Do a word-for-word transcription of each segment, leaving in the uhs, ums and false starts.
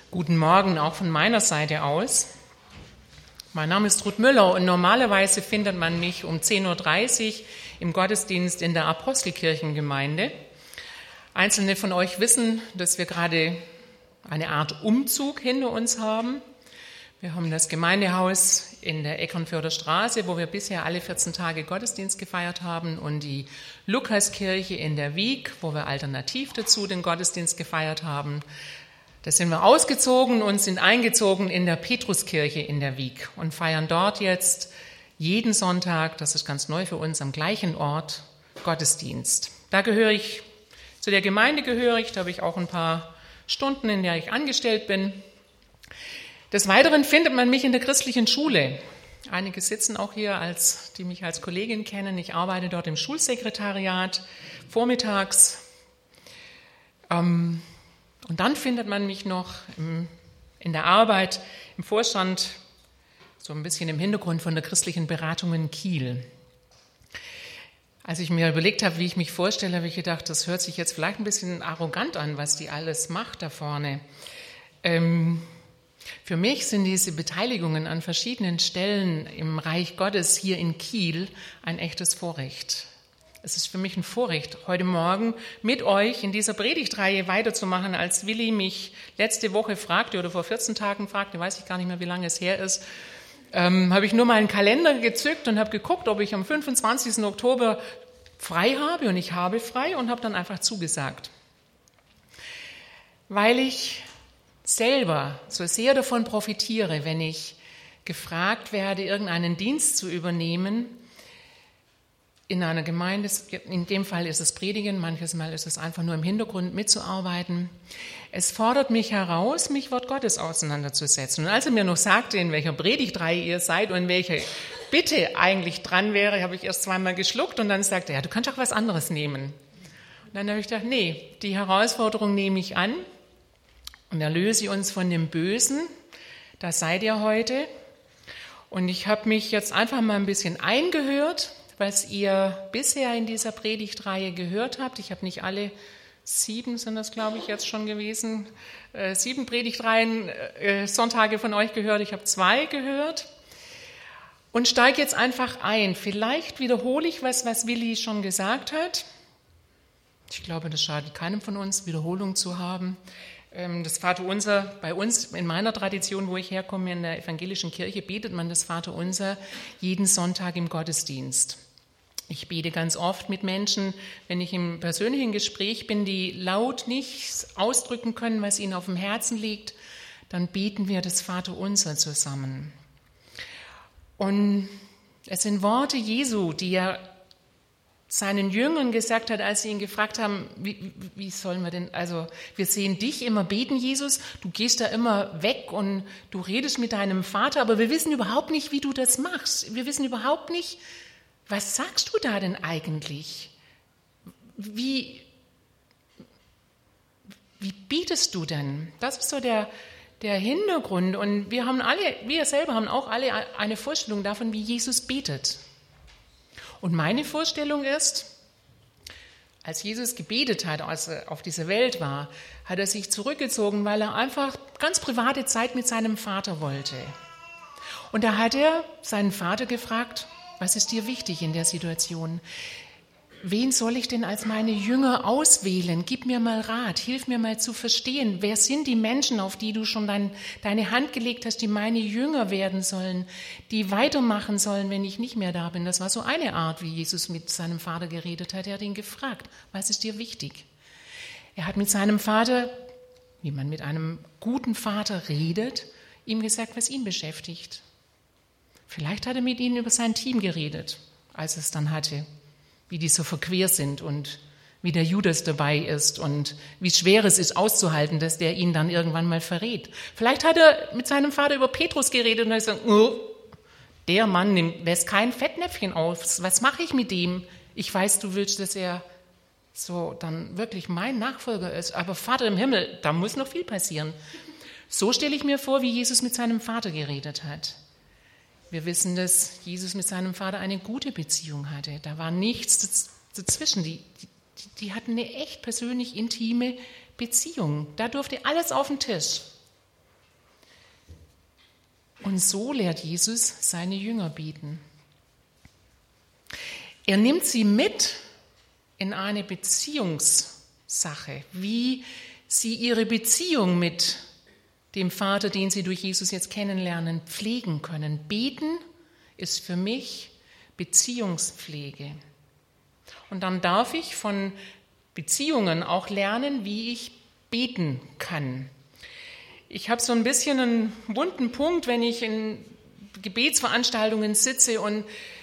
Guten Morgen auch von meiner Seite aus. Mein Name ist Ruth Müller und normalerweise findet man mich um zehn Uhr dreißig im Gottesdienst in der Apostelkirchengemeinde. Einzelne von euch wissen, dass wir gerade eine Art Umzug hinter uns haben. Wir haben das Gemeindehaus in der Eckernförder Straße, wo wir bisher alle vierzehn Tage Gottesdienst gefeiert haben, und die Lukaskirche in der Wieg, wo wir alternativ dazu den Gottesdienst gefeiert haben. Da sind wir ausgezogen und sind eingezogen in der Petruskirche in der Wieg und feiern dort jetzt jeden Sonntag, das ist ganz neu für uns, am gleichen Ort Gottesdienst. Da gehöre ich, zu der Gemeinde gehöre ich, da habe ich auch ein paar Stunden, in der ich angestellt bin. Des Weiteren findet man mich in der christlichen Schule. Einige sitzen auch hier, als, die mich als Kollegin kennen. Ich arbeite dort im Schulsekretariat vormittags. Ähm, Und dann findet man mich noch im, in der Arbeit im Vorstand, so ein bisschen im Hintergrund von der christlichen Beratung in Kiel. Als ich mir überlegt habe, wie ich mich vorstelle, habe ich gedacht, das hört sich jetzt vielleicht ein bisschen arrogant an, was die alles macht da vorne. Ähm, für mich sind diese Beteiligungen an verschiedenen Stellen im Reich Gottes hier in Kiel ein echtes Vorrecht. Es ist für mich ein Vorrecht, heute Morgen mit euch in dieser Predigtreihe weiterzumachen, als Willi mich letzte Woche fragte oder vor vierzehn Tagen fragte, weiß ich gar nicht mehr, wie lange es her ist, ähm, habe ich nur mal einen Kalender gezückt und habe geguckt, ob ich am fünfundzwanzigsten Oktober frei habe, und ich habe frei und habe dann einfach zugesagt. Weil ich selber so sehr davon profitiere, wenn ich gefragt werde, irgendeinen Dienst zu übernehmen, in einer Gemeinde, in dem Fall ist es Predigen, manches Mal ist es einfach nur im Hintergrund mitzuarbeiten. Es fordert mich heraus, mich Wort Gottes auseinanderzusetzen. Und als er mir noch sagte, in welcher Predigtreihe ihr seid und welche Bitte eigentlich dran wäre, habe ich erst zweimal geschluckt und dann sagte er, ja, du kannst auch was anderes nehmen. Und dann habe ich gedacht, nee, die Herausforderung nehme ich an und erlöse uns von dem Bösen. Da seid ihr heute. Und ich habe mich jetzt einfach mal ein bisschen eingehört, was ihr bisher in dieser Predigtreihe gehört habt. Ich habe nicht alle sieben, sind das glaube ich jetzt schon gewesen, äh, sieben Predigtreihen, äh, Sonntage von euch gehört. Ich habe zwei gehört und steige jetzt einfach ein. Vielleicht wiederhole ich was, was Willi schon gesagt hat. Ich glaube, das schadet keinem von uns, Wiederholung zu haben. Ähm, das Vaterunser, bei uns, in meiner Tradition, wo ich herkomme, in der evangelischen Kirche, betet man das Vaterunser jeden Sonntag im Gottesdienst. Ich bete ganz oft mit Menschen, wenn ich im persönlichen Gespräch bin, die laut nichts ausdrücken können, was ihnen auf dem Herzen liegt, dann beten wir das Vaterunser zusammen. Und es sind Worte Jesu, die er seinen Jüngern gesagt hat, als sie ihn gefragt haben, wie, wie sollen wir denn, also wir sehen dich immer beten, Jesus, du gehst da immer weg und du redest mit deinem Vater, aber wir wissen überhaupt nicht, wie du das machst. Wir wissen überhaupt nicht, was sagst du da denn eigentlich? Wie, wie betest du denn? Das ist so der, der Hintergrund. Und wir haben alle, wir selber haben auch alle eine Vorstellung davon, wie Jesus betet. Und meine Vorstellung ist, als Jesus gebetet hat, als er auf dieser Welt war, hat er sich zurückgezogen, weil er einfach ganz private Zeit mit seinem Vater wollte. Und da hat er seinen Vater gefragt, was ist dir wichtig in der Situation? Wen soll ich denn als meine Jünger auswählen? Gib mir mal Rat, hilf mir mal zu verstehen. Wer sind die Menschen, auf die du schon dein, deine Hand gelegt hast, die meine Jünger werden sollen, die weitermachen sollen, wenn ich nicht mehr da bin? Das war so eine Art, wie Jesus mit seinem Vater geredet hat. Er hat ihn gefragt, was ist dir wichtig? Er hat mit seinem Vater, wie man mit einem guten Vater redet, ihm gesagt, was ihn beschäftigt. Vielleicht hat er mit ihnen über sein Team geredet, als es dann hatte, wie die so verquer sind und wie der Judas dabei ist und wie schwer es ist auszuhalten, dass der ihn dann irgendwann mal verrät. Vielleicht hat er mit seinem Vater über Petrus geredet und hat gesagt, oh, der Mann nimmt, lässt kein Fettnäpfchen aus, was mache ich mit dem? Ich weiß, du willst, dass er so dann wirklich mein Nachfolger ist, aber Vater im Himmel, da muss noch viel passieren. So stelle ich mir vor, wie Jesus mit seinem Vater geredet hat. Wir wissen, dass Jesus mit seinem Vater eine gute Beziehung hatte. Da war nichts dazwischen. Die, die, die hatten eine echt persönlich intime Beziehung. Da durfte alles auf den Tisch. Und so lehrt Jesus seine Jünger beten. Er nimmt sie mit in eine Beziehungssache, wie sie ihre Beziehung mit dem Vater, den sie durch Jesus jetzt kennenlernen, pflegen können. Beten ist für mich Beziehungspflege. Und dann darf ich von Beziehungen auch lernen, wie ich beten kann. Ich habe so ein bisschen einen wunden Punkt, wenn ich in Gebetsveranstaltungen sitze und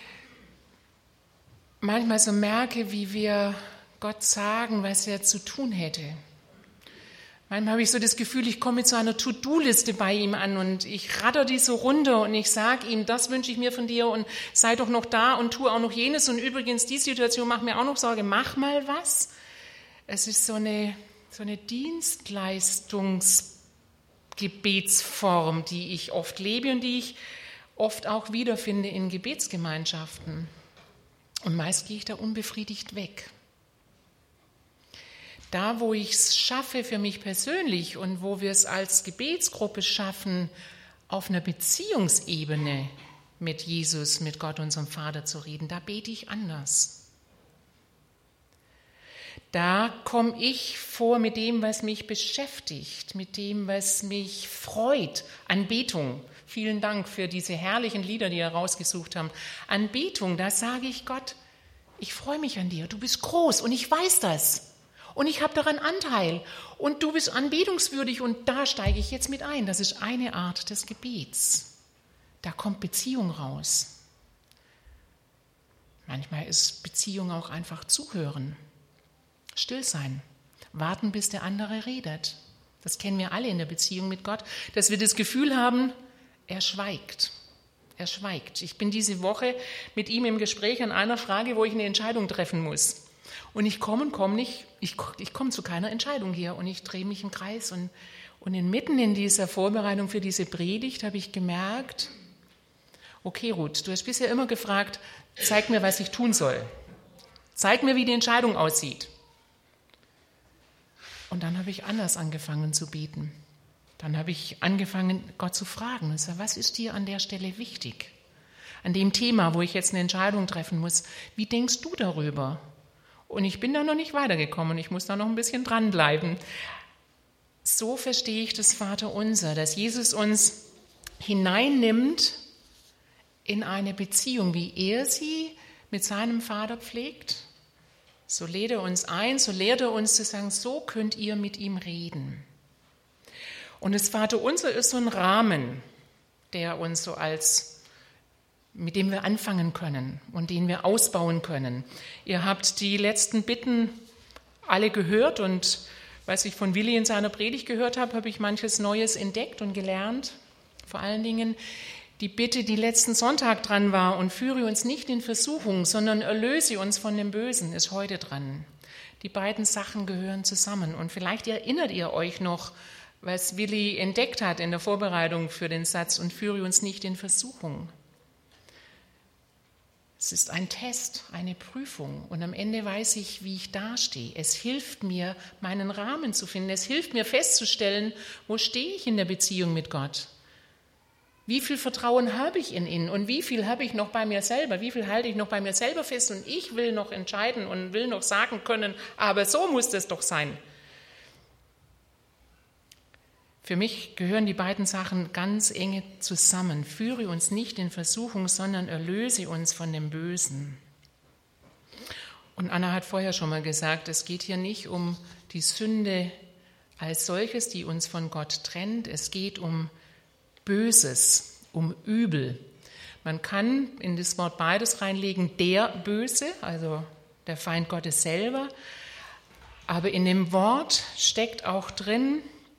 manchmal so merke, wie wir Gott sagen, was er zu tun hätte. Manchmal habe ich so das Gefühl, ich komme mit so einer To-Do-Liste bei ihm an und ich ratter die so runter und ich sage ihm, das wünsche ich mir von dir und sei doch noch da und tu auch noch jenes und übrigens die Situation macht mir auch noch Sorge, mach mal was. Es ist so eine, so eine Dienstleistungsgebetsform, die ich oft lebe und die ich oft auch wiederfinde in Gebetsgemeinschaften. Und meist gehe ich da unbefriedigt weg. Da, wo ich es schaffe für mich persönlich und wo wir es als Gebetsgruppe schaffen, auf einer Beziehungsebene mit Jesus, mit Gott, unserem Vater zu reden, da bete ich anders. Da komme ich vor mit dem, was mich beschäftigt, mit dem, was mich freut. Anbetung. Vielen Dank für diese herrlichen Lieder, die ihr rausgesucht habt. Anbetung, da sage ich Gott, ich freue mich an dir, du bist groß und ich weiß das. Und ich habe daran Anteil und du bist anbetungswürdig und da steige ich jetzt mit ein. Das ist eine Art des Gebets. Da kommt Beziehung raus. Manchmal ist Beziehung auch einfach zuhören, still sein, warten, bis der andere redet. Das kennen wir alle in der Beziehung mit Gott, dass wir das Gefühl haben, er schweigt. Er schweigt. Ich bin diese Woche mit ihm im Gespräch an einer Frage, wo ich eine Entscheidung treffen muss. Und ich komme und komme nicht, ich, ich komme zu keiner Entscheidung hier und ich drehe mich im Kreis. Und, und inmitten in dieser Vorbereitung für diese Predigt habe ich gemerkt, okay Ruth, du hast bisher immer gefragt, zeig mir, was ich tun soll. Zeig mir, wie die Entscheidung aussieht. Und dann habe ich anders angefangen zu beten. Dann habe ich angefangen, Gott zu fragen. Ich sage, was ist dir an der Stelle wichtig? An dem Thema, wo ich jetzt eine Entscheidung treffen muss. Wie denkst du darüber? Und ich bin da noch nicht weitergekommen. Ich muss da noch ein bisschen dranbleiben. So verstehe ich das Vaterunser, dass Jesus uns hineinnimmt in eine Beziehung, wie er sie mit seinem Vater pflegt. So lädt er uns ein, so lehrt er uns zu sagen, so könnt ihr mit ihm reden. Und das Vaterunser ist so ein Rahmen, der uns so als, mit dem wir anfangen können und den wir ausbauen können. Ihr habt die letzten Bitten alle gehört und was ich von Willi in seiner Predigt gehört habe, habe ich manches Neues entdeckt und gelernt. Vor allen Dingen die Bitte, die letzten Sonntag dran war und führe uns nicht in Versuchung, sondern erlöse uns von dem Bösen, ist heute dran. Die beiden Sachen gehören zusammen und vielleicht erinnert ihr euch noch, was Willi entdeckt hat in der Vorbereitung für den Satz und führe uns nicht in Versuchung. Es ist ein Test, eine Prüfung und am Ende weiß ich, wie ich dastehe. Es hilft mir, meinen Rahmen zu finden. Es hilft mir festzustellen, wo stehe ich in der Beziehung mit Gott? Wie viel Vertrauen habe ich in ihn und wie viel habe ich noch bei mir selber? Wie viel halte ich noch bei mir selber fest und ich will noch entscheiden und will noch sagen können, aber so muss es doch sein. Für mich gehören die beiden Sachen ganz eng zusammen. Führe uns nicht in Versuchung, sondern erlöse uns von dem Bösen. Und Anna hat vorher schon mal gesagt, es geht hier nicht um die Sünde als solches, die uns von Gott trennt. Es geht um Böses, um Übel. Man kann in das Wort beides reinlegen, der Böse, also der Feind Gottes selber. Aber in dem Wort steckt auch drin,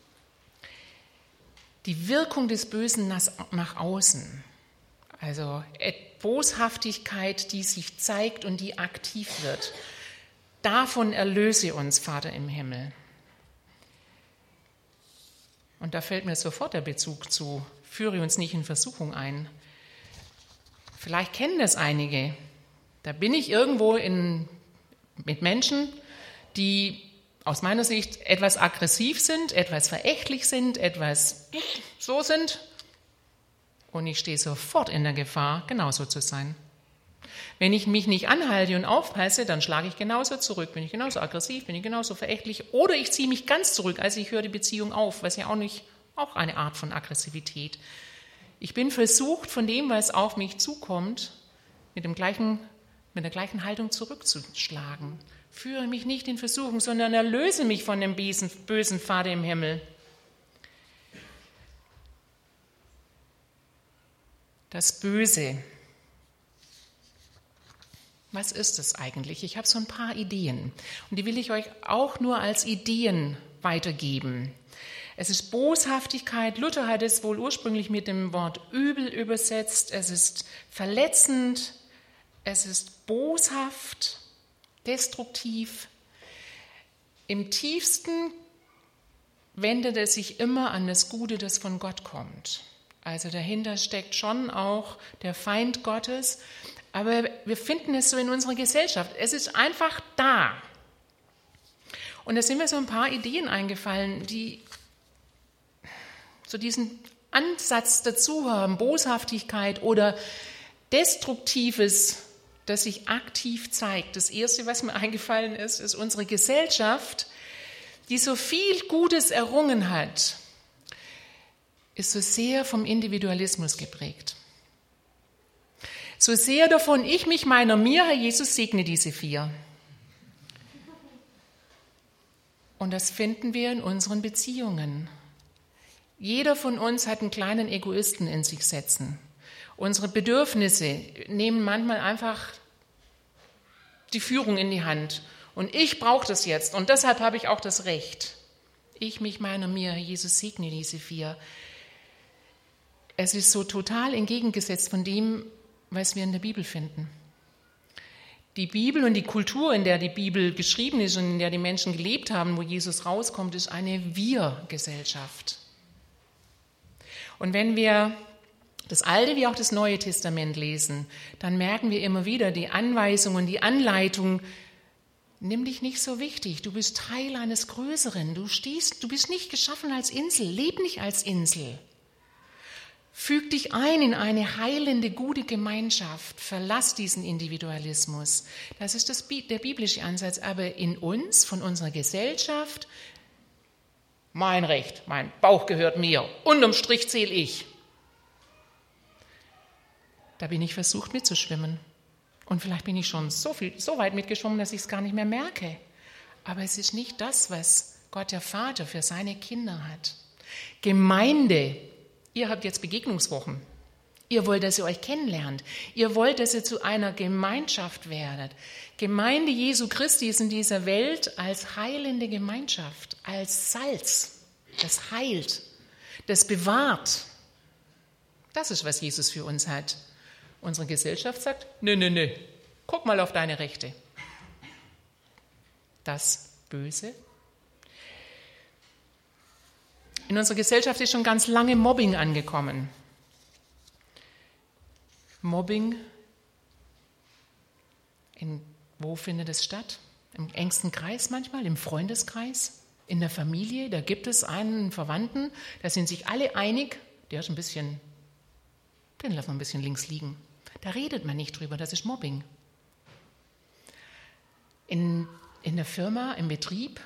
die Wirkung des Bösen nach außen, also Boshaftigkeit, die sich zeigt und die aktiv wird. Davon erlöse uns, Vater im Himmel. Und da fällt mir sofort der Bezug zu, führe uns nicht in Versuchung ein. Vielleicht kennen das einige. Da bin ich irgendwo in, mit Menschen, die aus meiner Sicht etwas aggressiv sind, etwas verächtlich sind, etwas so sind. Und ich stehe sofort in der Gefahr, genauso zu sein. Wenn ich mich nicht anhalte und aufpasse, dann schlage ich genauso zurück, bin ich genauso aggressiv, bin ich genauso verächtlich. Oder ich ziehe mich ganz zurück, also ich höre die Beziehung auf, was ja auch nicht, auch eine Art von Aggressivität. Ich bin versucht, von dem, was auf mich zukommt, mit, dem gleichen, mit der gleichen Haltung zurückzuschlagen. Führe mich nicht in Versuchung, sondern erlöse mich von dem bösen, bösen Vater im Himmel. Das Böse. Was ist es eigentlich? Ich habe so ein paar Ideen und die will ich euch auch nur als Ideen weitergeben. Es ist Boshaftigkeit. Luther hat es wohl ursprünglich mit dem Wort übel übersetzt. Es ist verletzend, es ist boshaft, destruktiv. Im tiefsten wendet es sich immer an das Gute, das von Gott kommt. Also dahinter steckt schon auch der Feind Gottes. Aber wir finden es so in unserer Gesellschaft. Es ist einfach da. Und da sind mir so ein paar Ideen eingefallen, die so diesen Ansatz dazu haben, Boshaftigkeit oder Destruktives, das sich aktiv zeigt. Das Erste, was mir eingefallen ist, ist unsere Gesellschaft, die so viel Gutes errungen hat, ist so sehr vom Individualismus geprägt. So sehr davon, ich mich, meiner, mir, Herr Jesus, segne diese vier. Und das finden wir in unseren Beziehungen. Jeder von uns hat einen kleinen Egoisten in sich sitzen. Unsere Bedürfnisse nehmen manchmal einfach die Führung in die Hand. Und ich brauche das jetzt und deshalb habe ich auch das Recht. Ich, mich, meiner, mir, Herr Jesus, segne diese vier. Es ist so total entgegengesetzt von dem, was wir in der Bibel finden. Die Bibel und die Kultur, in der die Bibel geschrieben ist und in der die Menschen gelebt haben, wo Jesus rauskommt, ist eine Wir-Gesellschaft. Und wenn wir das Alte wie auch das Neue Testament lesen, dann merken wir immer wieder die Anweisung und die Anleitung, nimm dich nicht so wichtig, du bist Teil eines Größeren, du stehst, du bist nicht geschaffen als Insel, leb nicht als Insel. Füg dich ein in eine heilende, gute Gemeinschaft. Verlass diesen Individualismus. Das ist das, der biblische Ansatz. Aber in uns, von unserer Gesellschaft, mein Recht, mein Bauch gehört mir. Unterm Strich zähle ich. Da bin ich versucht mitzuschwimmen. Und vielleicht bin ich schon so, viel, so weit mitgeschwommen, dass ich es gar nicht mehr merke. Aber es ist nicht das, was Gott der Vater für seine Kinder hat. Gemeinde. Ihr habt jetzt Begegnungswochen. Ihr wollt, dass ihr euch kennenlernt. Ihr wollt, dass ihr zu einer Gemeinschaft werdet. Gemeinde Jesu Christi ist in dieser Welt als heilende Gemeinschaft, als Salz, das heilt, das bewahrt. Das ist, was Jesus für uns hat. Unsere Gesellschaft sagt, nö, nö, nö, guck mal auf deine Rechte. Das Böse. In unserer Gesellschaft ist schon ganz lange Mobbing angekommen. Mobbing, in, wo findet es statt? Im engsten Kreis manchmal, im Freundeskreis, in der Familie. Da gibt es einen Verwandten, da sind sich alle einig, der ist ein bisschen, den lassen wir ein bisschen links liegen. Da redet man nicht drüber, das ist Mobbing. In, in der Firma, im Betrieb,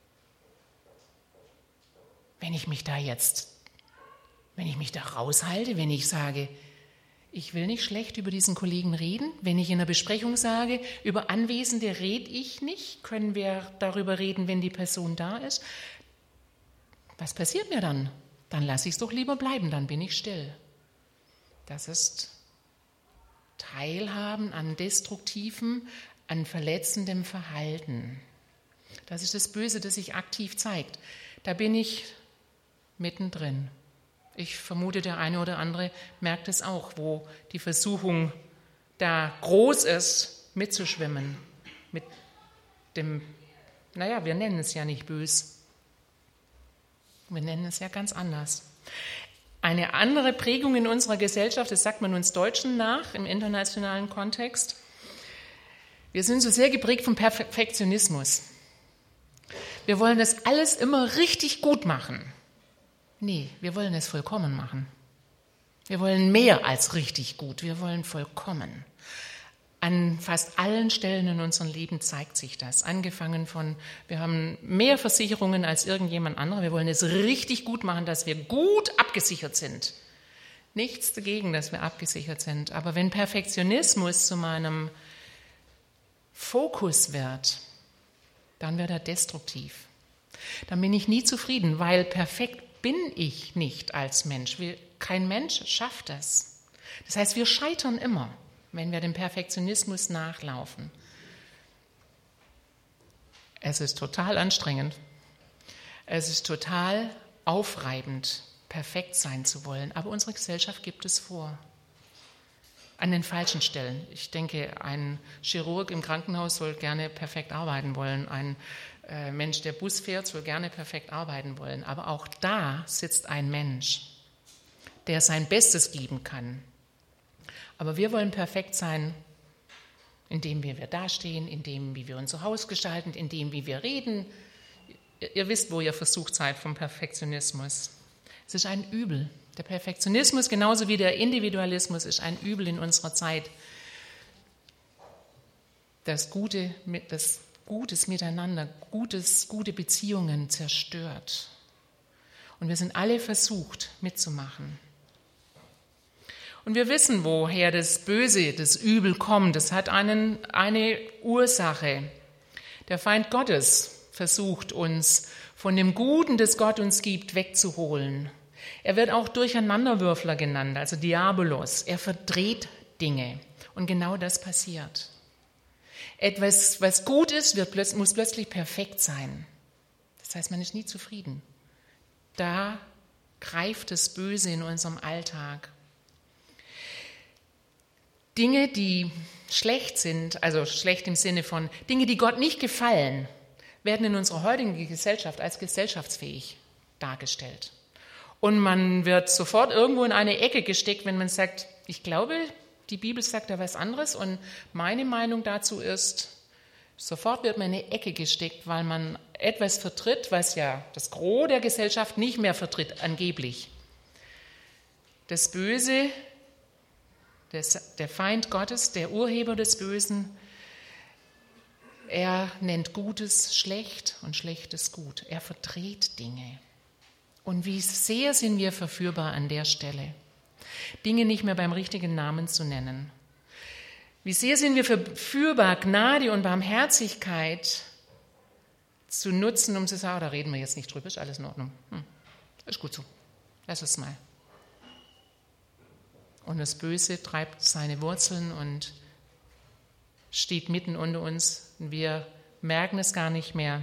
wenn ich mich da jetzt, wenn ich mich da raushalte, wenn ich sage, ich will nicht schlecht über diesen Kollegen reden, wenn ich in einer Besprechung sage, über Anwesende rede ich nicht, können wir darüber reden, wenn die Person da ist. Was passiert mir dann? Dann lasse ich es doch lieber bleiben, dann bin ich still. Das ist Teilhaben an destruktivem, an verletzendem Verhalten. Das ist das Böse, das sich aktiv zeigt. Da bin ich mittendrin. Ich vermute, der eine oder andere merkt es auch, wo die Versuchung da groß ist, mitzuschwimmen. Mit dem, naja, wir nennen es ja nicht bös. Wir nennen es ja ganz anders. Eine andere Prägung in unserer Gesellschaft, das sagt man uns Deutschen nach, im internationalen Kontext. Wir sind so sehr geprägt vom Perfektionismus. Wir wollen das alles immer richtig gut machen. Nee, wir wollen es vollkommen machen. Wir wollen mehr als richtig gut, wir wollen vollkommen. An fast allen Stellen in unserem Leben zeigt sich das. Angefangen von, wir haben mehr Versicherungen als irgendjemand anderer. Wir wollen es richtig gut machen, dass wir gut abgesichert sind. Nichts dagegen, dass wir abgesichert sind. Aber wenn Perfektionismus zu meinem Fokus wird, dann wird er destruktiv. Dann bin ich nie zufrieden, weil perfekt bin ich nicht als Mensch. Kein Mensch schafft das. Das heißt, wir scheitern immer, wenn wir dem Perfektionismus nachlaufen. Es ist total anstrengend. Es ist total aufreibend, perfekt sein zu wollen. Aber unsere Gesellschaft gibt es vor. An den falschen Stellen. Ich denke, ein Chirurg im Krankenhaus soll gerne perfekt arbeiten wollen. Ein äh, Mensch, der Bus fährt, soll gerne perfekt arbeiten wollen. Aber auch da sitzt ein Mensch, der sein Bestes geben kann. Aber wir wollen perfekt sein, in dem, wie wir dastehen, in dem, wie wir unser Haus gestalten, in dem, wie wir reden. Ihr, ihr wisst, wo ihr versucht seid vom Perfektionismus. Es ist ein Übel. Der Perfektionismus, genauso wie der Individualismus, ist ein Übel in unserer Zeit. Das Gute, das Gutes miteinander, Gutes, gute Beziehungen zerstört. Und wir sind alle versucht, mitzumachen. Und wir wissen, woher das Böse, das Übel kommt. Das hat einen, eine Ursache. Der Feind Gottes versucht uns von dem Guten, das Gott uns gibt, wegzuholen. Er wird auch Durcheinanderwürfler genannt, also Diabolos. Er verdreht Dinge. Und genau das passiert. Etwas, was gut ist, wird, muss plötzlich perfekt sein. Das heißt, man ist nie zufrieden. Da greift das Böse in unserem Alltag. Dinge, die schlecht sind, also schlecht im Sinne von Dinge, die Gott nicht gefallen, werden in unserer heutigen Gesellschaft als gesellschaftsfähig dargestellt. Und man wird sofort irgendwo in eine Ecke gesteckt, wenn man sagt, ich glaube, die Bibel sagt da was anderes und meine Meinung dazu ist, sofort wird man in eine Ecke gesteckt, weil man etwas vertritt, was ja das Gros der Gesellschaft nicht mehr vertritt, angeblich. Das Böse, das, der Feind Gottes, der Urheber des Bösen, er nennt Gutes schlecht und Schlechtes gut. Er verdreht Dinge. Und wie sehr sind wir verführbar an der Stelle, Dinge nicht mehr beim richtigen Namen zu nennen. Wie sehr sind wir verführbar, Gnade und Barmherzigkeit zu nutzen, um zu sagen, oh, da reden wir jetzt nicht drüber, ist alles in Ordnung. Hm, ist gut so, lass es mal. Und das Böse treibt seine Wurzeln und steht mitten unter uns. Und wir merken es gar nicht mehr.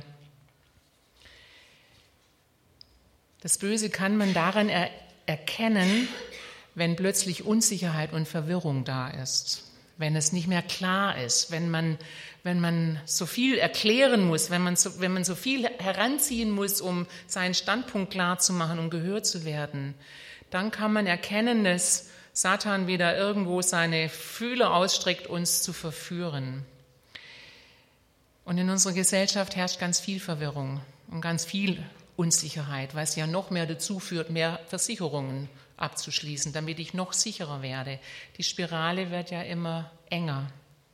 Das Böse kann man daran er- erkennen, wenn plötzlich Unsicherheit und Verwirrung da ist. Wenn es nicht mehr klar ist, wenn man, wenn man so viel erklären muss, wenn man, so, wenn man so viel heranziehen muss, um seinen Standpunkt klar zu machen, um gehört zu werden, dann kann man erkennen, dass Satan wieder irgendwo seine Fühler ausstreckt, uns zu verführen. Und in unserer Gesellschaft herrscht ganz viel Verwirrung und ganz viel Unsicherheit, was ja noch mehr dazu führt, mehr Versicherungen abzuschließen, damit ich noch sicherer werde. Die Spirale wird ja immer enger.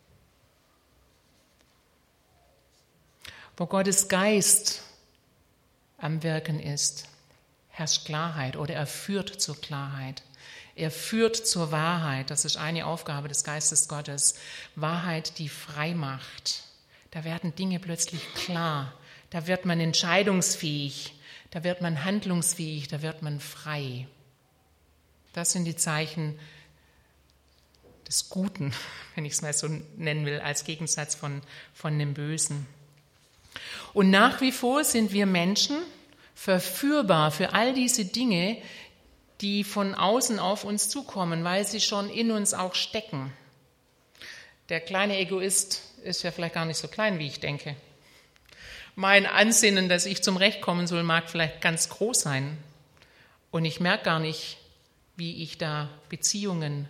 Wo Gottes Geist am Wirken ist, herrscht Klarheit oder er führt zur Klarheit. Er führt zur Wahrheit. Das ist eine Aufgabe des Geistes Gottes. Wahrheit, die frei macht. Da werden Dinge plötzlich klar. Da wird man entscheidungsfähig. Da wird man handlungsfähig. Da wird man frei. Das sind die Zeichen des Guten, wenn ich es mal so nennen will, als Gegensatz von, von dem Bösen. Und nach wie vor sind wir Menschen verführbar für all diese Dinge, die von außen auf uns zukommen, weil sie schon in uns auch stecken. Der kleine Egoist ist ja vielleicht gar nicht so klein, wie ich denke. Mein Ansinnen, dass ich zum Recht kommen soll, mag vielleicht ganz groß sein. Und ich merke gar nicht, wie ich da Beziehungen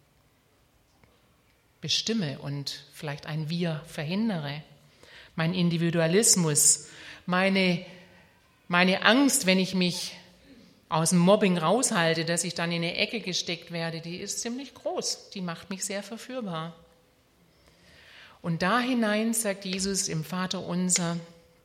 bestimme und vielleicht ein Wir verhindere. Mein Individualismus, meine, meine Angst, wenn ich mich aus dem Mobbing raushalte, dass ich dann in eine Ecke gesteckt werde, die ist ziemlich groß. Die macht mich sehr verführbar. Und da hinein sagt Jesus im Vaterunser,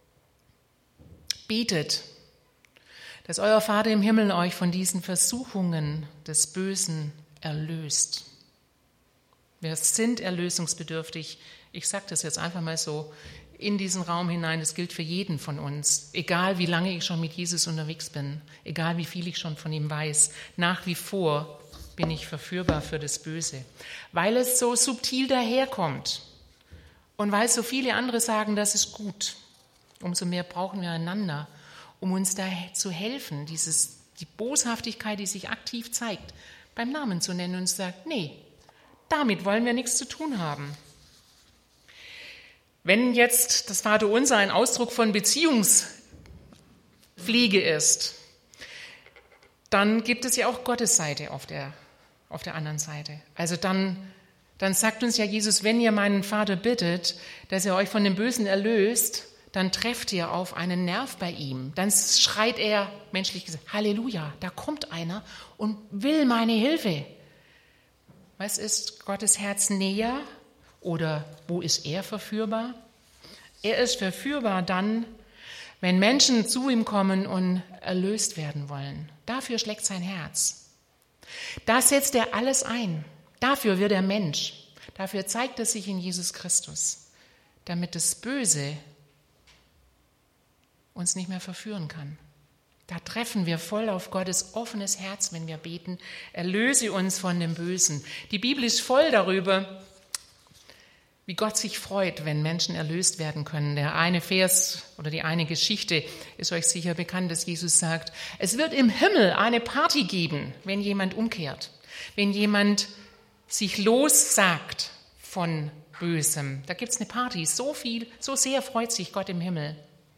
betet, dass euer Vater im Himmel euch von diesen Versuchungen des Bösen erlöst. Wir sind erlösungsbedürftig. Ich sage das jetzt einfach mal so in diesen Raum hinein. Das gilt für jeden von uns. Egal wie lange ich schon mit Jesus unterwegs bin, egal wie viel ich schon von ihm weiß, nach wie vor bin ich verführbar für das Böse, weil es so subtil daherkommt und weil so viele andere sagen, das ist gut. Umso mehr brauchen wir einander, um uns da zu helfen, dieses, die Boshaftigkeit, die sich aktiv zeigt, beim Namen zu nennen und zu sagen, nee, damit wollen wir nichts zu tun haben. Wenn jetzt das Vaterunser ein Ausdruck von Beziehungspflege ist, dann gibt es ja auch Gottes Seite auf der, auf der anderen Seite. Also dann, dann sagt uns ja Jesus, wenn ihr meinen Vater bittet, dass er euch von dem Bösen erlöst, dann trefft ihr auf einen Nerv bei ihm. Dann schreit er, menschlich gesagt, Halleluja, da kommt einer und will meine Hilfe. Was ist Gottes Herz näher oder wo ist er verführbar? Er ist verführbar dann, wenn Menschen zu ihm kommen und erlöst werden wollen. Dafür schlägt sein Herz. Da setzt er alles ein. Dafür wird er Mensch. Dafür zeigt er sich in Jesus Christus, damit das Böse uns nicht mehr verführen kann. Da treffen wir voll auf Gottes offenes Herz, wenn wir beten, erlöse uns von dem Bösen. Die Bibel ist voll darüber, wie Gott sich freut, wenn Menschen erlöst werden können. Der eine Vers oder die eine Geschichte ist euch sicher bekannt, dass Jesus sagt, es wird im Himmel eine Party geben, wenn jemand umkehrt, wenn jemand sich lossagt von Bösem. Da gibt es eine Party, so viel, so sehr freut sich Gott im Himmel.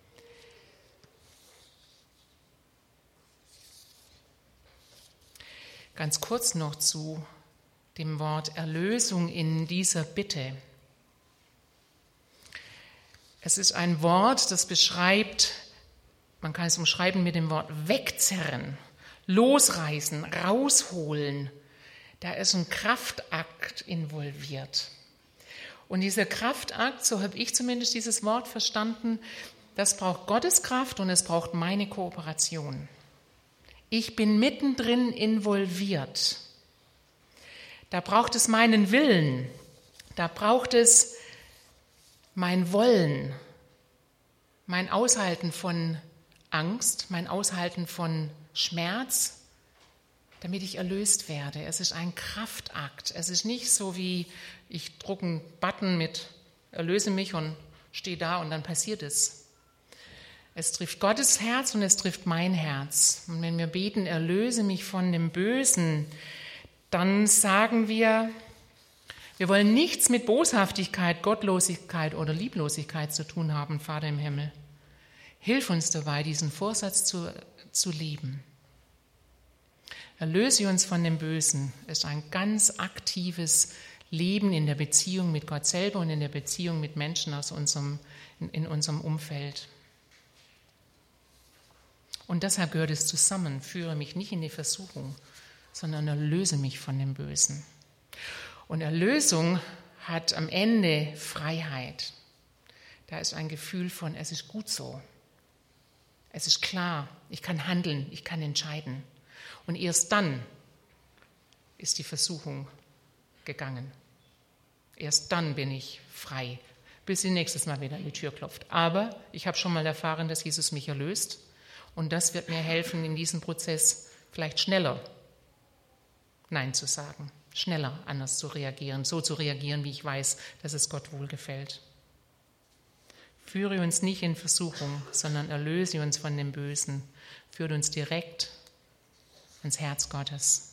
Ganz kurz noch zu dem Wort Erlösung in dieser Bitte. Es ist ein Wort, das beschreibt, man kann es umschreiben mit dem Wort wegzerren, losreißen, rausholen. Da ist ein Kraftakt involviert. Und dieser Kraftakt, so habe ich zumindest dieses Wort verstanden, das braucht Gottes Kraft und es braucht meine Kooperation. Ich bin mittendrin involviert. Da braucht es meinen Willen, da braucht es mein Wollen, mein Aushalten von Angst, mein Aushalten von Schmerz, damit ich erlöst werde. Es ist ein Kraftakt. Es ist nicht so wie, ich drücke einen Button mit erlöse mich und stehe da und dann passiert es. Es trifft Gottes Herz und es trifft mein Herz. Und wenn wir beten, erlöse mich von dem Bösen, dann sagen wir, wir wollen nichts mit Boshaftigkeit, Gottlosigkeit oder Lieblosigkeit zu tun haben, Vater im Himmel. Hilf uns dabei, diesen Vorsatz zu, zu leben. Erlöse uns von dem Bösen ist ein ganz aktives Leben in der Beziehung mit Gott selber und in der Beziehung mit Menschen aus unserem, in, in unserem Umfeld. Und deshalb gehört es zusammen, führe mich nicht in die Versuchung, sondern erlöse mich von dem Bösen. Und Erlösung hat am Ende Freiheit. Da ist ein Gefühl von, es ist gut so. Es ist klar, ich kann handeln, ich kann entscheiden. Und erst dann ist die Versuchung gegangen. Erst dann bin ich frei, bis sie nächstes Mal wieder an die Tür klopft. Aber ich habe schon mal erfahren, dass Jesus mich erlöst. Und das wird mir helfen, in diesem Prozess vielleicht schneller Nein zu sagen, schneller anders zu reagieren, so zu reagieren, wie ich weiß, dass es Gott wohlgefällt. Führe uns nicht in Versuchung, sondern erlöse uns von dem Bösen. Führe uns direkt ins Herz Gottes.